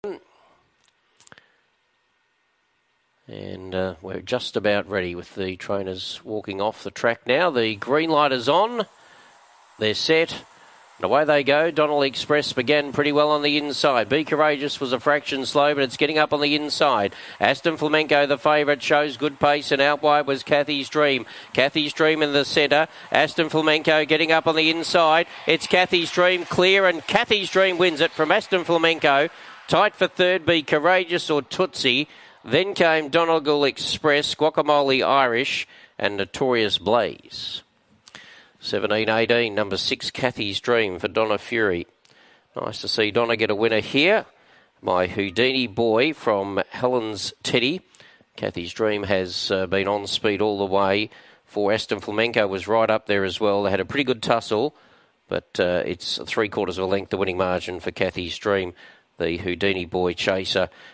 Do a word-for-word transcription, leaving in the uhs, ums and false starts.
And uh, we're just about ready with the trainers walking off the track now. The green light is on. They're set. And away they go. Donnelly Express began pretty well on the inside. Be Courageous was a fraction slow, but it's getting up on the inside. Aston Flamenco, the favourite, shows good pace, and out wide was Kathy's Dream. Kathy's Dream in the centre. Aston Flamenco getting up on the inside. It's Kathy's Dream clear, and Kathy's Dream wins it from Aston Flamenco. Tight for third, Be Courageous or Tootsie. Then came Donegal Express, Guacamole Irish, and Notorious Blaze. seventeen eighteen, number six, Kathy's Dream for Donna Fury. Nice to see Donna get a winner here. My Houdini Boy from Helen's Teddy. Kathy's Dream has uh, been on speed all the way for Aston Flamenco, was right up there as well. They had a pretty good tussle, but uh, it's three quarters of a length, the winning margin for Kathy's Dream, the Houdini Boy chaser.